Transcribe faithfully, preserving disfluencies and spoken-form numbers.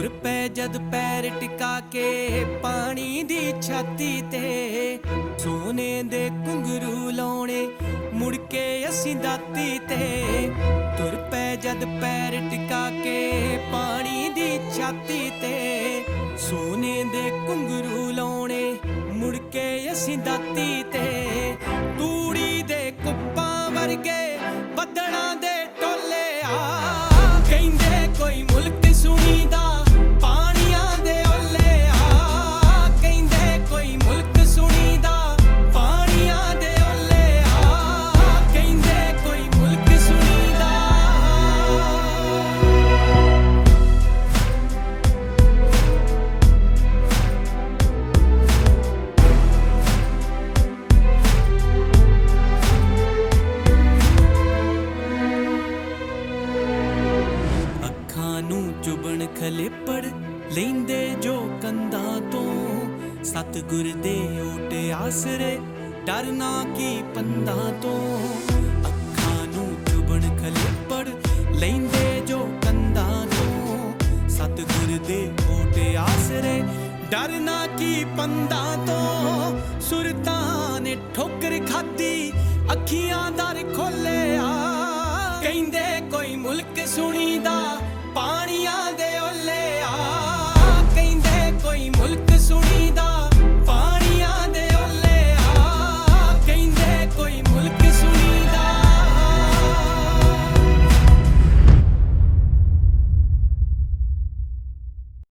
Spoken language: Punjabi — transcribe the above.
ਤੁਰ ਪੈ ਜਦ ਪੈਰ ਟਿਕਾ ਕੇ ਪਾਣੀ ਦੀ ਛਾਤੀ ਤੇ, ਸੋਨੇ ਦੇ ਘੁੰਗਰੂ ਲਾਉਣੇ ਮੁੜ ਕੇ ਅਸੀਂ ਦਾਤੀ ਤੇ। ਤੁਰ ਪੈ ਜਦ ਪੈਰ ਟਿਕਾ ਕੇ ਪਾਣੀ ਦੀ ਛਾਤੀ ਤੇ, ਸੋਨੇ ਦੇ ਘੁੰਗਰੂ ਲਾਉਣੇ ਮੁੜ ਕੇ ਅਸੀਂ ਦਾਤੀ ਤੇ। ਤੂੜੀ ਦੇ ਕੁੱਪਾਂ ਵਰਗੇ ਬੱਦਲਾਂ ਦੇ ਟੋਲੇ ਆ, ਕਹਿੰਦੇ ਕੋਈ ਮੁਲਕ ਸੁਣੀਦਾ ਪਾਣੀਆਂ ਦੇ ਓਲੇ ਆ, ਕਹਿੰਦੇ ਕੋਈ ਮੁਲਕ ਸੁਣੀਦਾ ਪਾਣੀਆਂ ਦੇ ਓਲੇ ਆ, ਕਹਿੰਦੇ ਕੋਈ ਮੁਲਕ ਸੁਣੀਦਾ। ਅੱਖਾਂ ਨੂੰ ਚੁਬਣ ਖਲੇਪੜ ਲੈਂਦੇ ਜੋ ਕੰਧਾਂ ਤੋਂ, ਸਤਿਗੁਰ ਦੇ ਓਟ ਆਸਰੇ ਡਰਨਾ ਕੀ ਪੰਧਾਂ ਤੋਂ। ਅੱਖਾਂ ਨੂੰ ਚੁਬਣ ਖਲੇਪੜ ਲੈਂਦੇ ਜੋ ਕੰਧਾਂ ਤੋਂ, ਸਤਿਗੁਰ ਦੇ ਓਟ ਆਸਰੇ ਡਰਨਾ ਕੀ ਪੰਧਾਂ ਤੋਂ। ਸੁਰਤਾਂ ਨੇ ਠੋਕਰ ਖਾਧੀ ਅੱਖੀਆਂ ਦਰ ਖੋਲਿਆ, ਕਹਿੰਦੇ ਕੋਈ ਮੁਲਕ ਸੁਣੀਦਾ